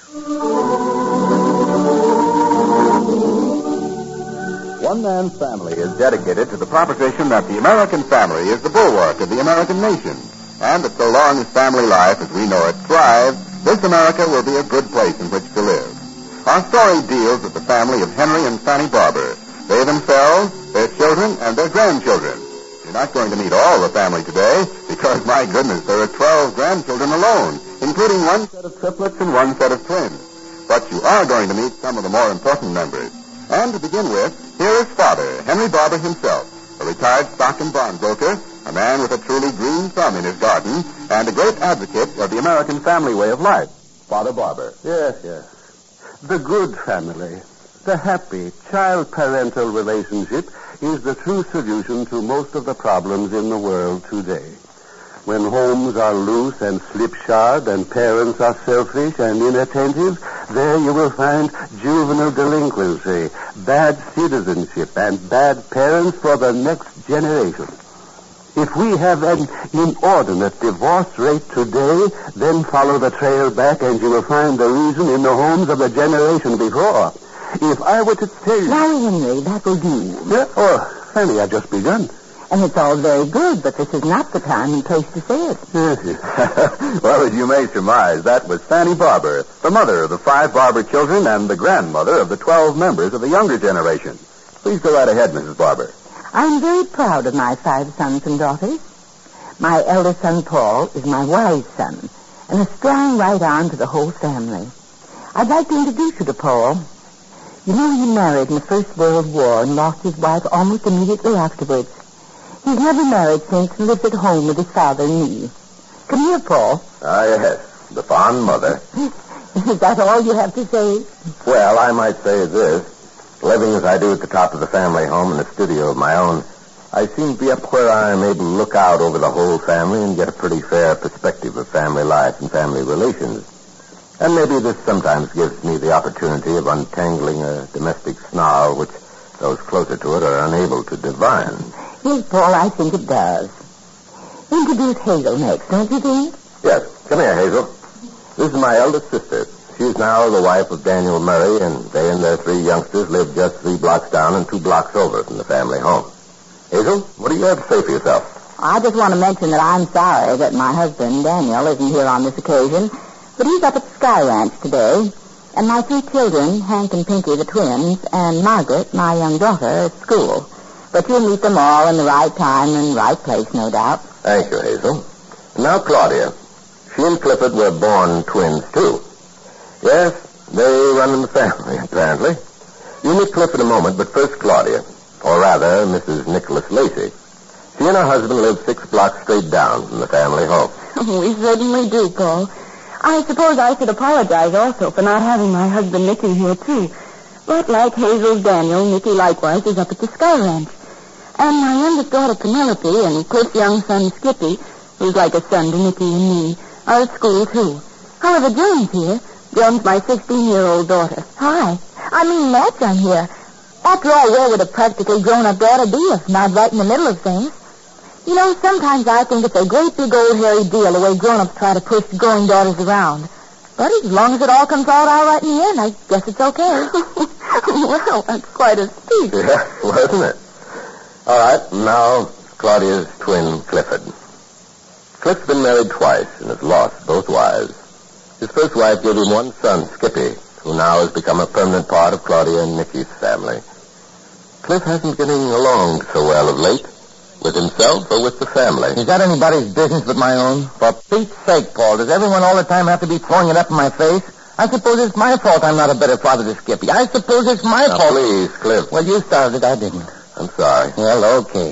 One Man's Family is dedicated to the proposition that the American family is the bulwark of the American nation, and that so long as family life as we know it thrives, this America will be a good place in which to live. Our story deals with the family of Henry and Fanny Barber. They themselves, their children, and their grandchildren. You're not going to meet all the family today, because, my goodness, there are 12 grandchildren alone, including one set of triplets and one set of twins. But you are going to meet some of the more important members. And to begin with, here is Father, Henry Barber himself, a retired stock and bond broker, a man with a truly green thumb in his garden, and a great advocate of the American family way of life. Father Barber. Yes. The good family, the happy child-parental relationship is the true solution to most of the problems in the world today. When homes are loose and slipshod and parents are selfish and inattentive, there you will find juvenile delinquency, bad citizenship, and bad parents for the next generation. If we have an inordinate divorce rate today, then follow the trail back and you will find the reason in the homes of the generation before. If I were to tell you... Now, Henry, that will do. Yeah? Oh, Fanny, I've just begun. And it's all very good, but this is not the time and place to say it. Well, as you may surmise, that was Fanny Barber, the mother of the 5 Barber children and the grandmother of the 12 members of the younger generation. Please go right ahead, Mrs. Barber. I'm very proud of my 5 sons and daughters. My eldest son, Paul, is my wise son, and a strong right arm to the whole family. I'd like to introduce you to Paul. You know, he married in the First World War and lost his wife almost immediately afterwards. He's never married since and lives at home with his father and me. Come here, Paul. Ah, yes, the fond mother. Is that all you have to say? Well, I might say this. Living as I do at the top of the family home in a studio of my own, I seem to be up where I'm able to look out over the whole family and get a pretty fair perspective of family life and family relations. And maybe this sometimes gives me the opportunity of untangling a domestic snarl which those closer to it are unable to divine. Yes, Paul, I think it does. Introduce Hazel next, don't you think? Yes. Come here, Hazel. This is my eldest sister. She's now the wife of Daniel Murray, and they and their 3 youngsters live just 3 blocks down and 2 blocks over from the family home. Hazel, what do you have to say for yourself? I just want to mention that I'm sorry that my husband, Daniel, isn't here on this occasion, but he's up at the Sky Ranch today. And my 3 children, Hank and Pinky, the twins, and Margaret, my young daughter, at school. But you'll meet them all in the right time and right place, no doubt. Thank you, Hazel. Now, Claudia. She and Clifford were born twins, too. Yes, they run in the family, apparently. You'll meet Clifford in a moment, but first Claudia. Or rather, Mrs. Nicholas Lacey. She and her husband live 6 blocks straight down from the family home. We certainly do, Paul. I suppose I should apologize also for not having my husband Nicky here, too. But like Hazel's Daniel, Nicky likewise is up at the Sky Ranch. And my youngest daughter, Penelope, and Cliff's young son, Skippy, who's like a son to Nicky and me, are at school, too. However, Joan's here. Joan's my 16-year-old daughter. Hi. I mean, Matt's on here. After all, where would a practically grown-up daughter be if not right in the middle of things? You know, sometimes I think it's a great big old hairy deal the way grown-ups try to push growing daughters around. But as long as it all comes out all right in the end, I guess it's okay. Well, that's quite a speech. Yeah, wasn't it? All right, now Claudia's twin, Clifford. Cliff's been married twice and has lost both wives. His first wife gave him 1 son, Skippy, who now has become a permanent part of Claudia and Nicky's family. Cliff hasn't been getting along so well of late, with himself or with the family. Is that anybody's business but my own? For Pete's sake, Paul, does everyone all the time have to be throwing it up in my face? I suppose it's my fault I'm not a better father to Skippy. I suppose it's my fault. Please, Cliff. Well, you started, I didn't. I'm sorry. Well, okay.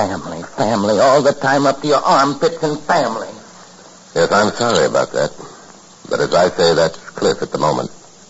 Family, all the time up to your armpits and family. Yes, I'm sorry about that. But as I say, that's Cliff at the moment.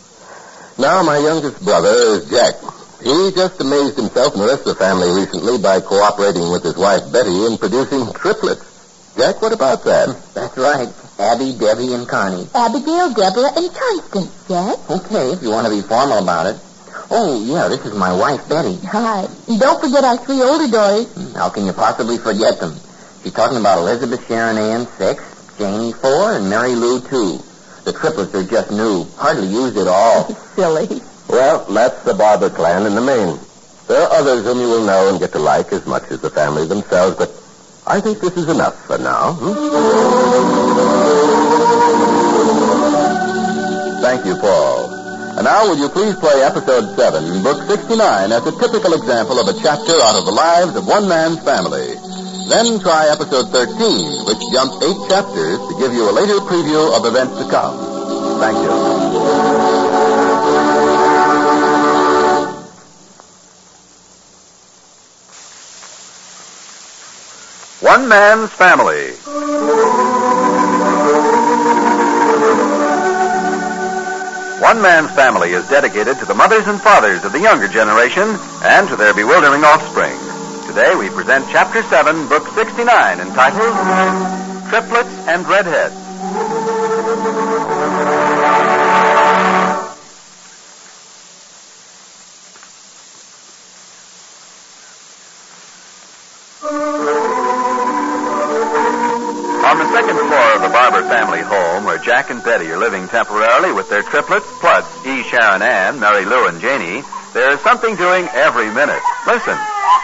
Now, my youngest brother is Jack. He just amazed himself and the rest of the family recently by cooperating with his wife, Betty, in producing triplets. Jack, what about that? That's right. Abby, Debbie, and Connie. Abigail, Deborah, and Constance, Jack. Okay, if you want to be formal about it. Oh, yeah, this is my wife, Betty. Hi. And don't forget our 3 older daughters. How can you possibly forget them? She's talking about Elizabeth Sharon Ann, 6, Janie, 4, and Mary Lou, 2. The triplets are just new. Hardly used at all. Silly. Well, that's the Barber clan in the main. There are others whom you will know and get to like as much as the family themselves, but I think this is enough for now. Thank you, Paul. And now will you please play episode 7, book 69, as a typical example of a chapter out of the lives of one man's family. Then try episode 13, which jumps 8 chapters to give you a later preview of events to come. Thank you. One Man's Family. One Man's Family is dedicated to the mothers and fathers of the younger generation and to their bewildering offspring. Today we present Chapter 7, Book 69, entitled Triplets and Redheads. On the second floor of the Barber family home, where Jack and Betty are living temporarily with their triplets, plus E. Sharon Ann, Mary Lou, and Janie, there's something doing every minute. Listen.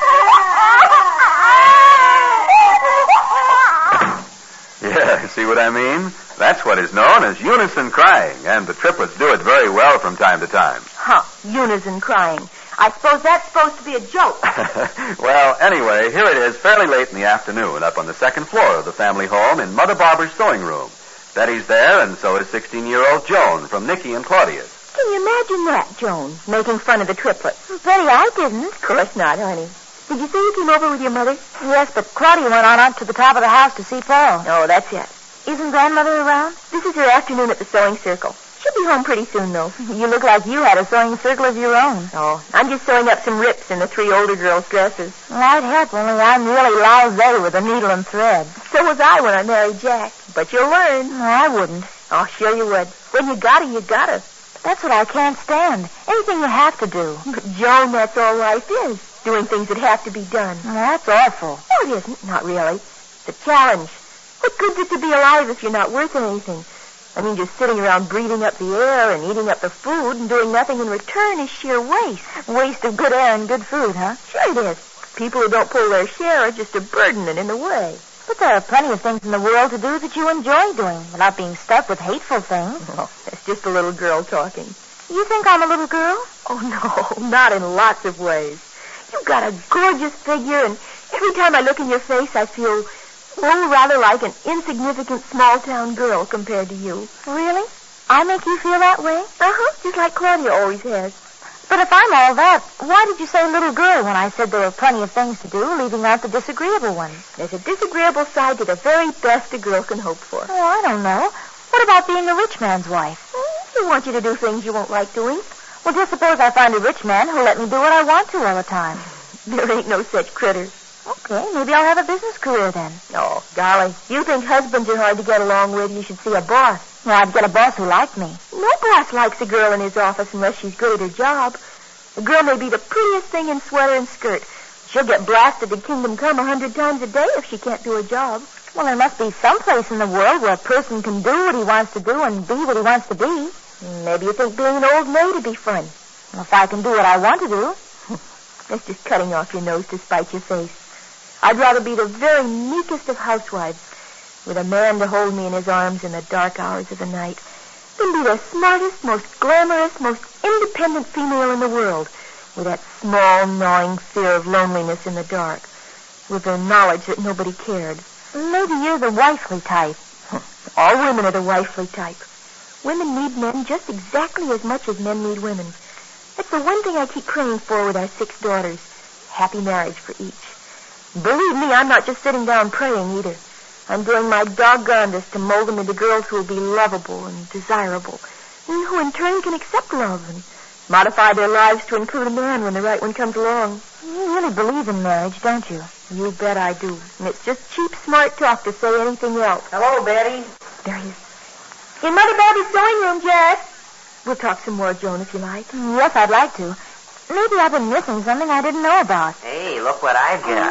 Yeah, see what I mean? That's what is known as unison crying, and the triplets do it very well from time to time. Unison crying. I suppose that's supposed to be a joke. Well, anyway, here it is fairly late in the afternoon up on the second floor of the family home in Mother Barber's sewing room. Betty's there, and so is 16-year-old Joan from Nicky and Claudia's. Can you imagine that, Joan, making fun of the triplets? Betty, I didn't. Of course not, honey. Did you say you came over with your mother? Yes, but Claudia went on up to the top of the house to see Paul. No, that's it. Isn't Grandmother around? This is her afternoon at the sewing circle. She'll be home pretty soon, though. You look like you had a sewing circle of your own. Oh, I'm just sewing up some rips in the 3 older girls' dresses. Well, I'd help, only I'm really lousy with a needle and thread. So was I when I married Jack. But you'll learn. No, I wouldn't. Oh, sure you would. When you gotta, you gotta. That's what I can't stand. Anything you have to do. But, Joan, that's all life is. Doing things that have to be done. Well, that's awful. No, it isn't. Not really. It's a challenge. What good's it to be alive if you're not worth anything? I mean, just sitting around breathing up the air and eating up the food and doing nothing in return is sheer waste. Waste of good air and good food, huh? Sure it is. People who don't pull their share are just a burden and in the way. But there are plenty of things in the world to do that you enjoy doing without being stuck with hateful things. Oh, that's just a little girl talking. You think I'm a little girl? Oh, no, not in lots of ways. You've got a gorgeous figure, and every time I look in your face, I feel, rather like an insignificant small-town girl compared to you. Really? I make you feel that way? Just like Claudia always has. But if I'm all that, why did you say little girl when I said there were plenty of things to do, leaving out the disagreeable ones? There's a disagreeable side to the very best a girl can hope for. Oh, I don't know. What about being a rich man's wife? He wants you to do things you won't like doing. Well, just suppose I find a rich man who'll let me do what I want to all the time. There ain't no such critter. Okay, maybe I'll have a business career then. Oh, golly, you think husbands are hard to get along with, you should see a boss. Well, I'd get a boss who liked me. No boss likes a girl in his office unless she's good at her job. The girl may be the prettiest thing in sweater and skirt. She'll get blasted to kingdom come 100 times a day if she can't do her job. Well, there must be some place in the world where a person can do what he wants to do and be what he wants to be. Maybe you think being an old maid would be fun. Well, if I can do what I want to do. That's just cutting off your nose to spite your face. I'd rather be the very meekest of housewives, with a man to hold me in his arms in the dark hours of the night, than be the smartest, most glamorous, most independent female in the world, with that small, gnawing fear of loneliness in the dark, with the knowledge that nobody cared. Maybe you're the wifely type. All women are the wifely type. Women need men just exactly as much as men need women. That's the one thing I keep praying for with our 6 daughters. Happy marriage for each. Believe me, I'm not just sitting down praying either. I'm doing my doggonedest to mold them into girls who will be lovable and desirable, and who in turn can accept love and modify their lives to include a man when the right one comes along. You really believe in marriage, don't you? You bet I do. And it's just cheap, smart talk to say anything else. Hello, Betty. There he is. In Mother Barbie's sewing room, Jack. We'll talk some more, Joan, if you like. Yes, I'd like to. Maybe I've been missing something I didn't know about. Hey, look what I've got.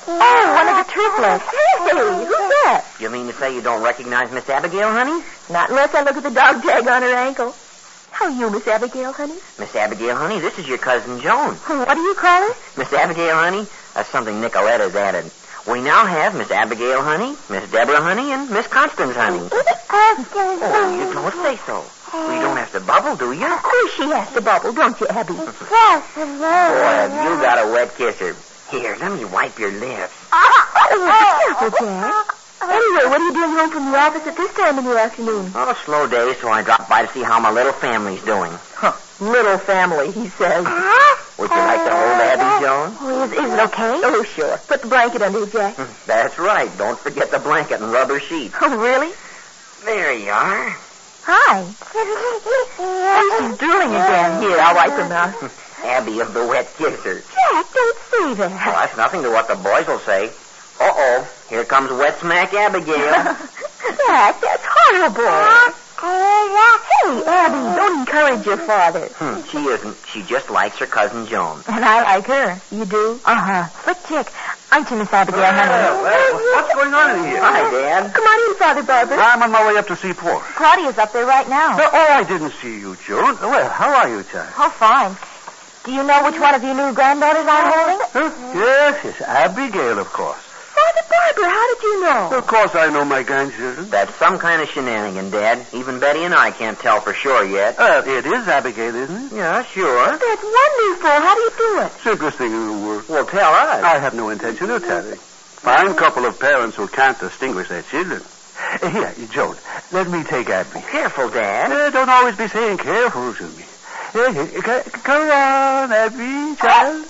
Oh, one of the triplets. Hey, who's that? You mean to say you don't recognize Miss Abigail, honey? Not unless I look at the dog tag on her ankle. How are you, Miss Abigail, honey? Miss Abigail, honey, this is your cousin Joan. What do you call her? Miss Abigail, honey, that's something Nicoletta's added. We now have Miss Abigail, honey, Miss Deborah, honey, and Miss Constance, honey. Oh, you don't say so. You don't have to bubble, do you? Of course she has to bubble, don't you, Abby? Boy, have you got a wet kisser. Here, let me wipe your lips. Careful, Jack. Anyway, what are you doing home from the office at this time in the afternoon? Oh, slow day, so I dropped by to see how my little family's doing. Little family, he says. Would you like to hold Abby, Joan? Oh, is it okay? Oh, sure. Put the blanket under you, Jack. That's right. Don't forget the blanket and rubber sheet. Oh, really? There you are. Hi. Oh, she's drooling again. Here, I'll wipe her mouth. Abby of the wet kisser. Jack, don't say Well, that. that's nothing to what the boys will say. Uh-oh. Here comes Wet Smack Abigail. Jack, that's horrible. Hey, Abby, don't encourage your father. She isn't. She just likes her cousin Joan. And I like her. You do? Uh-huh. Slick chick. Aren't you, Miss Abigail, honey? What's going on in here? Hi, Dad. Come on in, Father Barber. I'm on my way up to see Paul. Claudia's up there right now. Oh, I didn't see you, Joan. Well, how are you, child? Oh, fine. Do you know which one of your new granddaughters I'm holding? Huh? Yes, Abigail, of course. Father Barber, how did you know? Of course I know my grandchildren. That's some kind of shenanigan, Dad. Even Betty and I can't tell for sure yet. It is Abigail, isn't it? Yeah, sure. That's wonderful. How do you do it? Simplest thing in the world. Well, tell us. I have no intention of telling. Fine couple of parents who can't distinguish their children. Here, Joan, let me take Abby. Careful, Dad. Don't always be saying careful to me. Come on, Abby, child.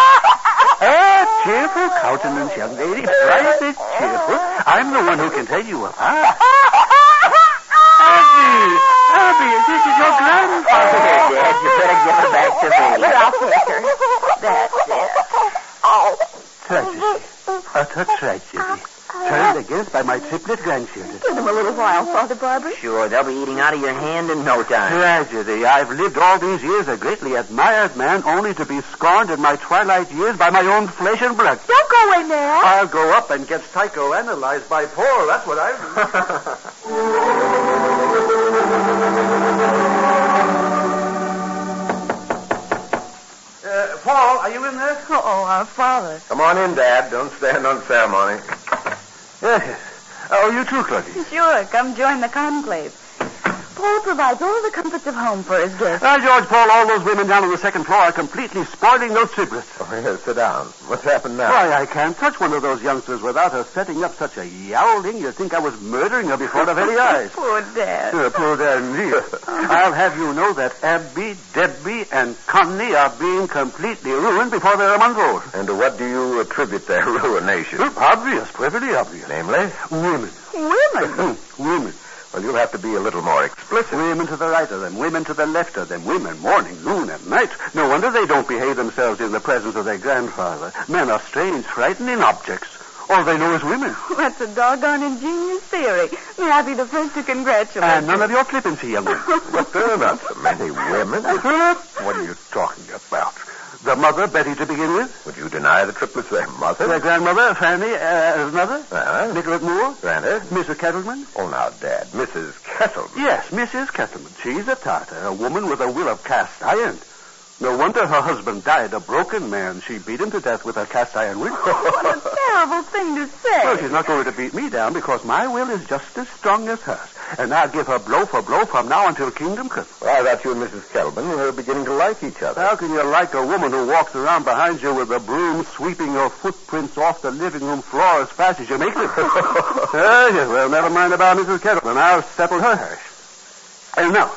Cheerful countenance, young lady. Bright and cheerful. I'm the one who can tell you apart. Abby, this is your grandfather. Here, Dad, you better give her back to me. Here, I'll take her. That's it. Oh. Tragedy. Utter tragedy. Turned against by my triplet grandchildren. Give them a little while, Father Barber. Sure, they'll be eating out of your hand in no time. Tragedy. I've lived all these years a greatly admired man, only to be scorned in my twilight years by my own flesh and blood. Don't go in there. I'll go up and get psychoanalyzed by Paul. That's what I Paul, are you in there? Oh, our father. Come on in, Dad. Don't stand on ceremony. Yes. Oh, you too, Claudia. Sure, come join the conclave. Paul provides all the comforts of home for his guests. Now, George, Paul, all those women down on the second floor are completely spoiling those triplets. Oh, here, sit down. What's happened now? Why, I can't touch one of those youngsters without her setting up such a yowling. You'd think I was murdering her before her very eyes. Poor Dad. Poor Dad, indeed. I'll have you know that Abby, Debbie, and Connie are being completely ruined before they're a month old. And to what do you attribute their ruination? Obvious, perfectly obvious. Namely? Women. Women? Women. Well, you'll have to be a little more explicit. Women to the right of them, women to the left of them, women morning, noon, and night. No wonder they don't behave themselves in the presence of their grandfather. Men are strange, frightening objects. All they know is women. That's a doggone ingenious theory. May I be the first to congratulate And you? none of your flippancy, young man. But there are not so many women. What are you talking about? The mother, Betty, to begin with. Would you deny the triplets their mother? Their grandmother, Fanny, mother. Nicolette Moore. Granted. Mrs. Kettleman. Oh, now, Dad, Mrs. Kettleman. Yes, Mrs. Kettleman. She's a Tartar, a woman with a will of cast iron. No wonder her husband died a broken man. She beat him to death with her cast iron will. What a terrible thing to say. Well, she's not going to beat me down because my will is just as strong as hers. And I'll give her blow for blow from now until kingdom come. Well, I thought you and Mrs. Kettleman were beginning to like each other. How can you like a woman who walks around behind you with a broom sweeping your footprints off the living room floor as fast as you make them? Yes, well, never mind about Mrs. Kettleman. I'll settle her hash. And now,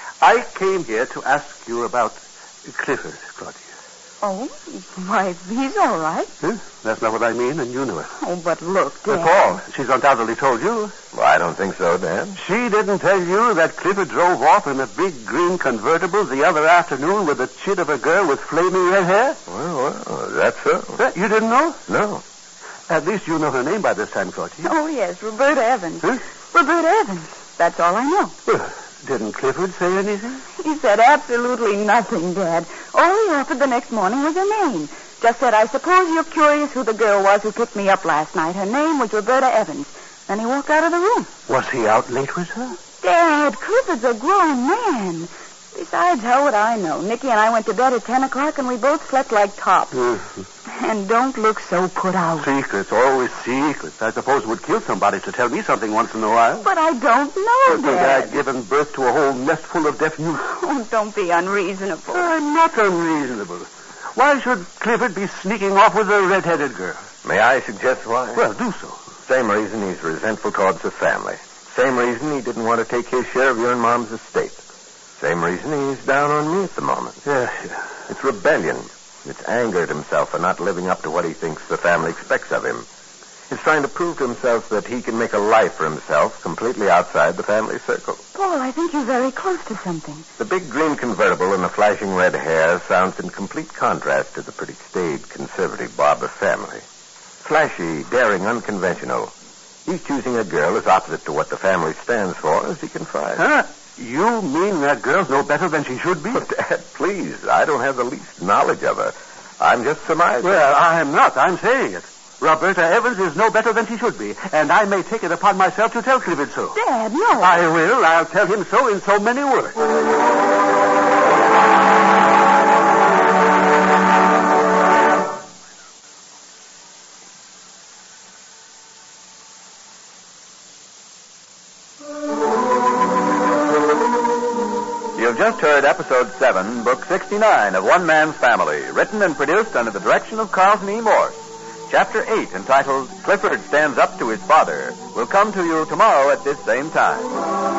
I came here to ask you about Clifford, Claudia. Oh, why, he's all right. Huh? That's not what I mean, and you know it. Oh, but look, Dad. Paul, she's undoubtedly told you. Well, I don't think so, Dad. She didn't tell you that Clifford drove off in a big green convertible the other afternoon with a chit of a girl with flaming red hair? Well, that's so. You didn't know? No. At least you know her name by this time, Claudia. Oh, yes, Roberta Evans. Huh? Roberta Evans. That's all I know. Well, didn't Clifford say anything? He said absolutely nothing, Dad. All he offered the next morning was her name. Just said, I suppose you're curious who the girl was who picked me up last night. Her name was Roberta Evans. Then he walked out of the room. Was he out late with her? Dad, Clifford's a grown man. Besides, how would I know? Nicky and I went to bed at 10 o'clock, and we both slept like tops. And don't look so put out. Secrets, always secrets. I suppose it would kill somebody to tell me something once in a while. But I don't know, Dad. I'd given birth to a whole nest full of deaf youth. Oh, don't be unreasonable. I'm not unreasonable. Why should Clifford be sneaking off with a red-headed girl? May I suggest why? Well, do so. Same reason he's resentful towards the family. Same reason he didn't want to take his share of your and Mom's estate. Same reason he's down on me at the moment. Yeah. It's rebellion. It's anger at himself for not living up to what he thinks the family expects of him. It's trying to prove to himself that he can make a life for himself completely outside the family circle. Paul, I think you're very close to something. The big green convertible and the flashing red hair sounds in complete contrast to the pretty staid, conservative Barber family. Flashy, daring, unconventional. He's choosing a girl as opposite to what the family stands for as he confides. Huh? You mean that girl's no better than she should be? Oh, Dad, please. I don't have the least knowledge of her. I'm just surmising. Well, I'm not. I'm saying it. Roberta Evans is no better than she should be, and I may take it upon myself to tell Clifford so. Dad, no. I will. I'll tell him so in so many words. You've just heard Episode 7, Book 69 of One Man's Family, written and produced under the direction of Carlton E. Morse. Chapter 8, entitled Clifford Stands Up to His Father, will come to you tomorrow at this same time.